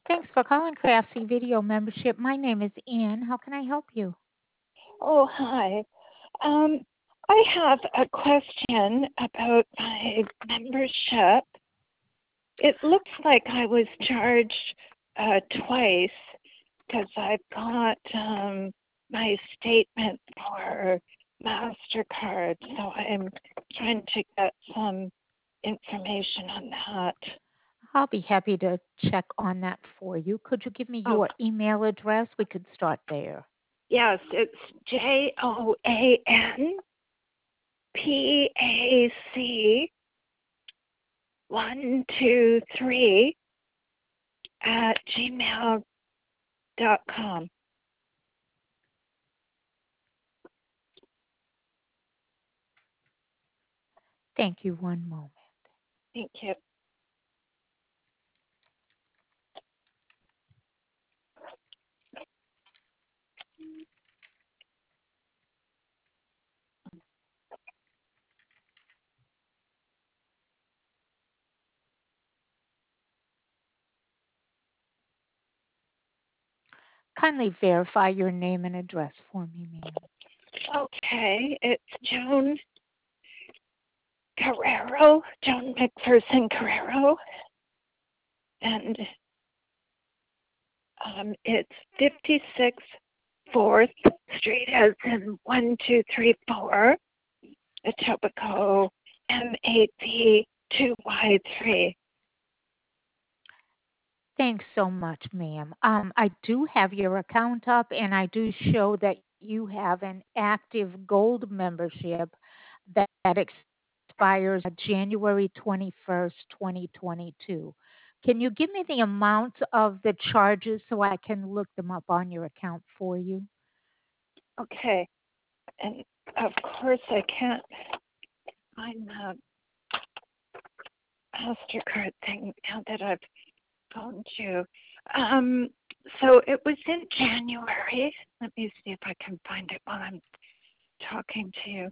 Thanks for calling Craftsy Video Membership. My name is Ann. How can I help you? Oh, hi. Um, I have a question about my membership. It looks like I was charged twice because I've got my statement for MasterCard, so I'm trying to get some information on that. I'll be happy to check on that for you. Could you give me Oh, your email address? We could start there. yes, it's JoanPac123 at gmail.com. Thank you. One moment. Thank you. Kindly verify your name and address for me, ma'am. Okay, it's Joan Carrero, Joan McPherson Carrero, and it's 56 4th Street, as in 1234, Etobicoke, M8P 2Y3. Thanks so much, ma'am. I do have your account up, and I do show that you have an active gold membership that expires January 21st, 2022. Can you give me the amount of the charges so I can look them up on your account for you? Okay, and of course I can't find the MasterCard thing now that I've phoned you. Um, so it was in January. Let me see if I can find it while I'm talking to you.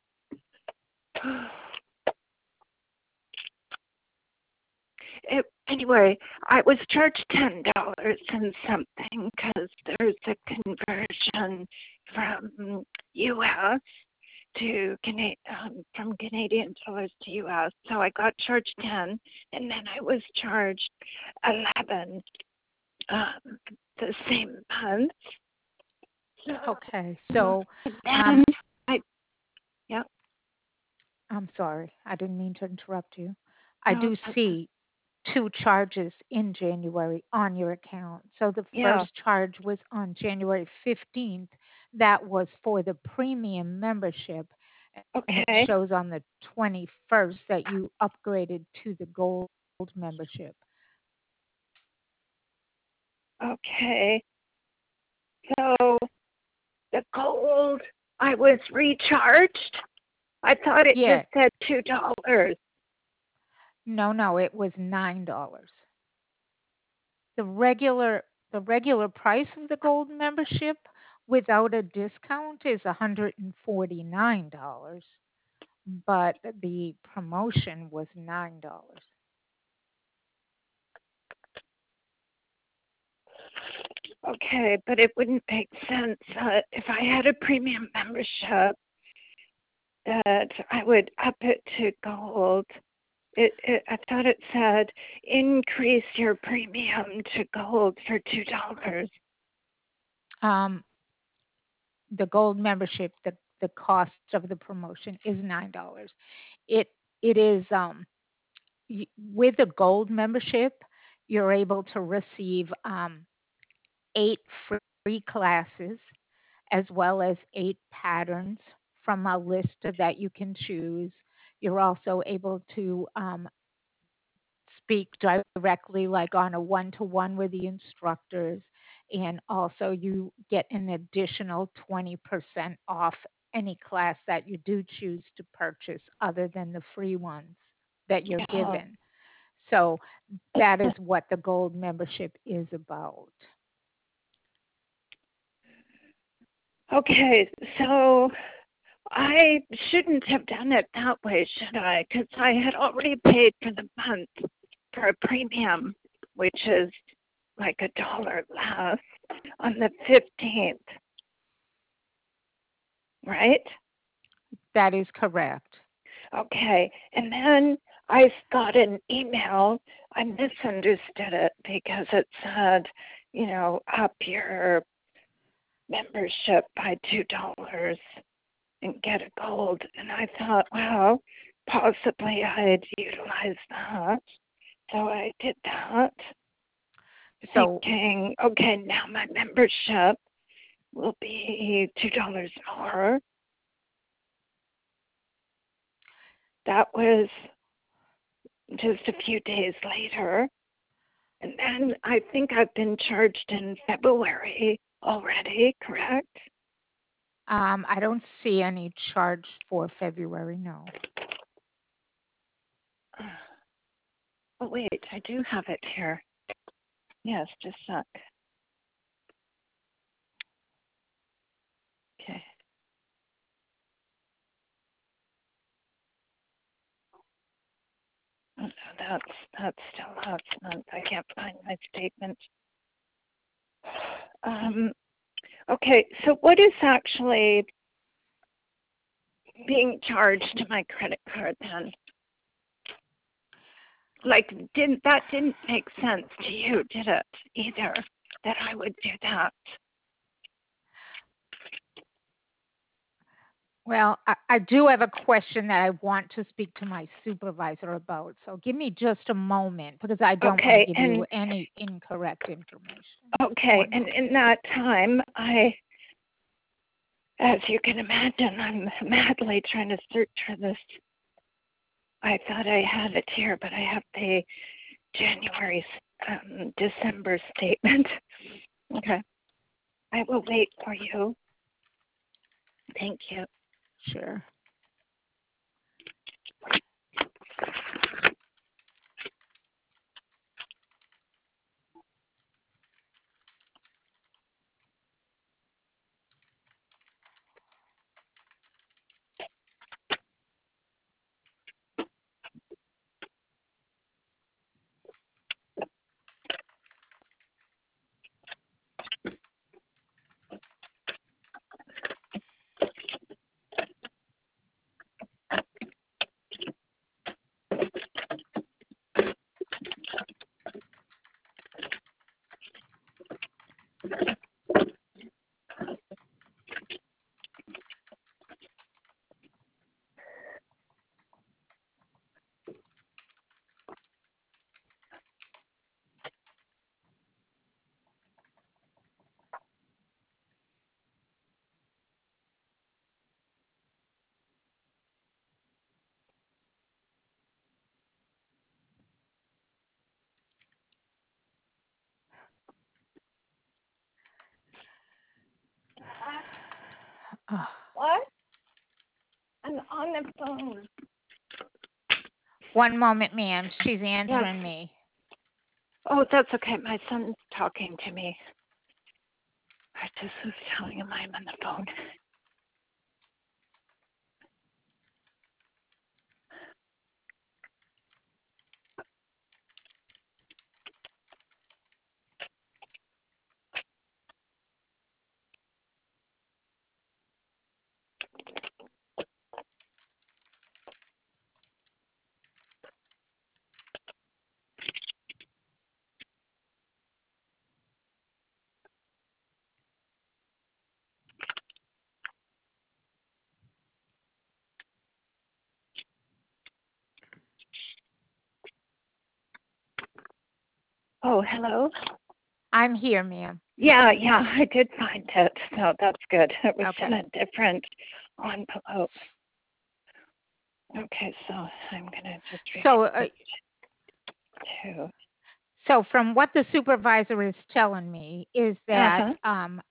Anyway, I was charged $10 and something because there's a conversion from U.S. to from Canadian dollars to U.S. So I got charged 10, and then I was charged 11 the same month. Okay, so And I, yeah, I'm sorry, I didn't mean to interrupt you. I no, do see two charges in January on your account. So the yeah, first charge was on January 15th. That was for the premium membership. And it okay, shows on the 21st that you upgraded to the gold membership. okay. So the gold, I was recharged. I thought it just Yeah. said $2. No, no, it was $9. The regular the regular price of the gold membership without a discount is $149, but the promotion was $9. Okay, but it wouldn't make sense if I had a premium membership that I would up it to gold. I thought it said increase your premium to gold for $2. Um, the gold membership, the cost of the promotion is $9. It it is with a gold membership, you're able to receive 8 free classes as well as 8 patterns from a list that you can choose. You're also able to speak directly, like on a one-to-one with the instructors, and also you get an additional 20% off any class that you do choose to purchase other than the free ones that you're Yeah. given. So that is what the gold membership is about. Okay, so I shouldn't have done it that way, should I? Because I had already paid for the month for a premium, which is like $1 less on the 15th, right? That is correct. Okay, and then I got an email. I misunderstood it because it said, up your membership by $2 and get a gold. And I thought, well, possibly I'd utilize that. So I did that, So, thinking, okay, now my membership will be $2 more. That was just a few days later. And then I think I've been charged in February already, correct? I don't see any charge for February, no. Oh, wait, I do have it here. Yes, just a sec. Okay. Oh, no, that's still last month. I can't find my statement. Okay, so what is actually being charged to my credit card then? Like, didn't make sense to you, did it? Either that I would do that. Well, I do have a question that I want to speak to my supervisor about. So give me just a moment because I don't want to Okay, give and you any incorrect information. okay, and in that time, as you can imagine, I'm madly trying to search for this. I thought I had it here, but I have the January, December statement. Okay. I will wait for you. Thank you. Sure. Oh, What? I'm on the phone. one moment, ma'am. She's Yes. answering me. Oh, that's okay. My son's talking to me. I just was telling him I'm on the phone. Oh, hello. I'm here, ma'am. Yeah, I did find it. So that's good. It was in Okay. a different envelope. Okay, so I'm gonna just So, read to. so from what the supervisor is telling me is that Uh-huh.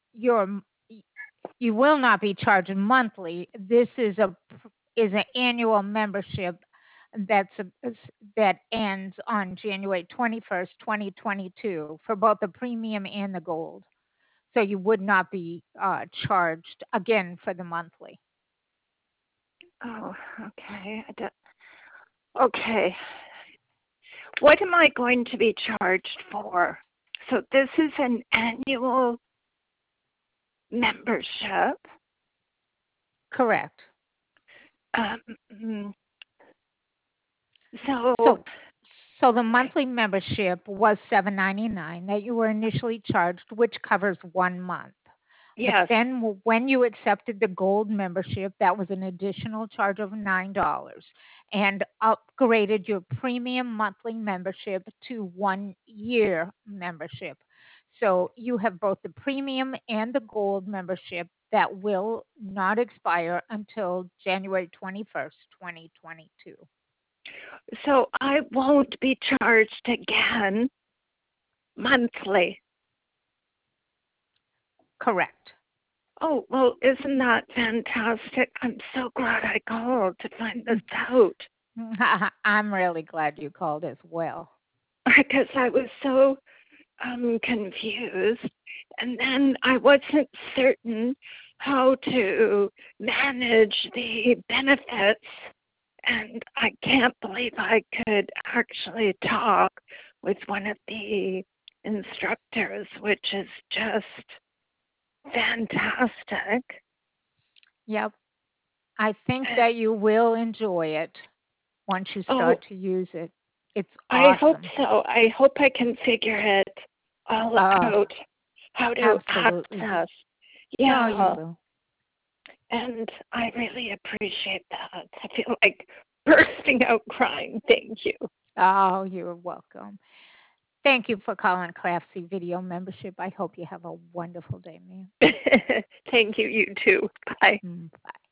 you will not be charged monthly. This is an annual membership that's that ends on January 21st, 2022 for both the premium and the gold. So you would not be charged again for the monthly. Oh, okay. Okay. What am I going to be charged for? So this is an annual membership. Correct. Um, so, So so the monthly membership was $7.99 that you were initially charged, which covers 1 month. But yes. then when you accepted the gold membership, that was an additional charge of $9 and upgraded your premium monthly membership to 1 year membership. So you have both the premium and the gold membership that will not expire until January 21st, 2022. So I won't be charged again monthly. Correct. Oh, well, isn't that fantastic? I'm so glad I called to find this out. I'm really glad you called as well. Because I was so confused. And then I wasn't certain how to manage the benefits. And I can't believe I could actually talk with one of the instructors, which is just fantastic. Yep. I think And, that you will enjoy it once you oh, start to use it. It's I hope awesome. so. I hope I can figure it all Uh, out, how to Absolutely. access. Oh, you Yeah. will. And I really appreciate that. I feel like bursting out crying. Thank you. Oh, you're welcome. Thank you for calling Craftsy Video Membership. I hope you have a wonderful day, ma'am. Thank you, you too. Bye. Bye.